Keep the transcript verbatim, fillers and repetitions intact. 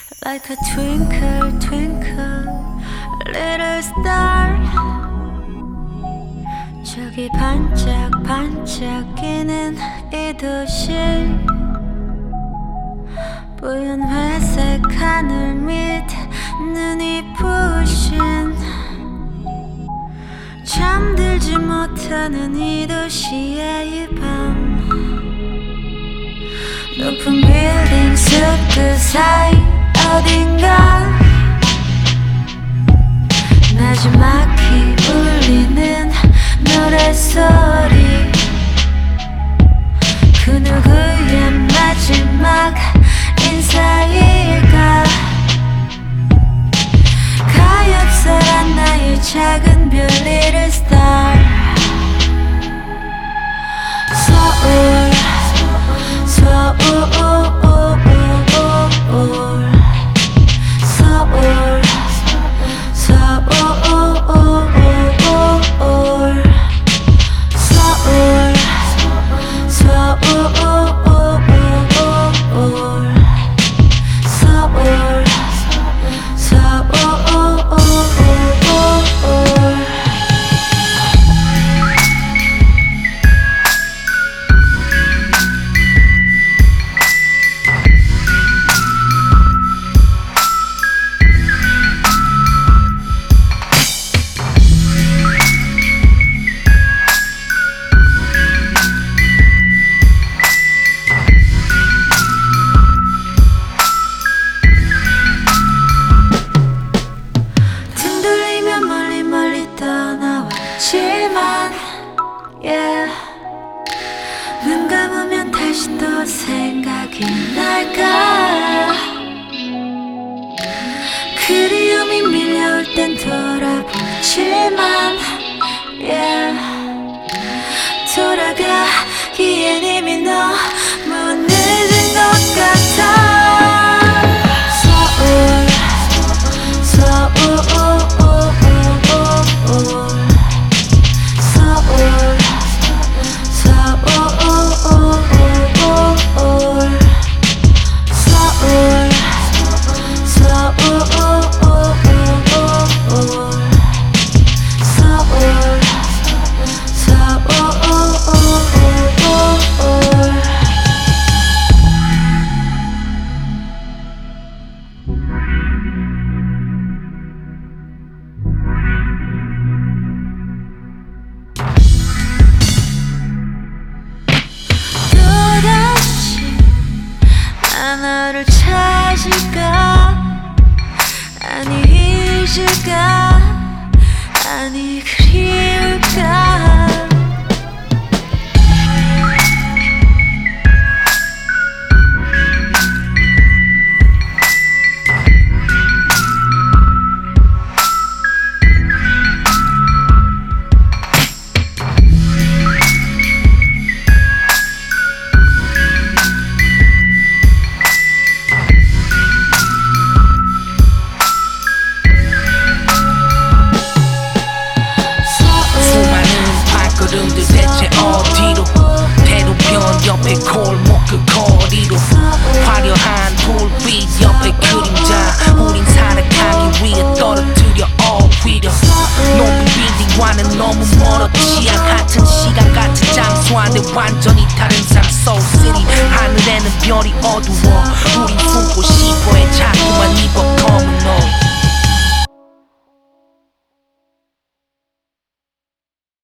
Like a twinkle, twinkle, little star. 저기 반짝 반짝이는 이 도시, 뿌연 회색 하늘 밑 눈이 부신, 잠들지 못하는 이 도시의 이 밤. 높은 빌딩 숲그 사이 어딘가 마지막히 울리는 노래소리, 그 누구의 마지막 인사일까. 가엾어란 나의 작은 별 little star. 서울 서울 서울 yeah. 눈 감으면 다시 또 생각이 날까. 그리움이 밀려올 땐 돌아보지만 yeah. 돌아가기엔 이미 너무 늦은 것 같아. 서울 서울 너를 찾을까? 아니 잊을까? 아니 그리울까? 대체 어디로 대로변 옆에 골목 그 거리로 화려한 불빛 옆에 그림자 우린 살아가기 위해 떨어뜨려 오히려 높은 빌딩과는 너무 멀었지. 같은 시간 같은 장소 안에 완전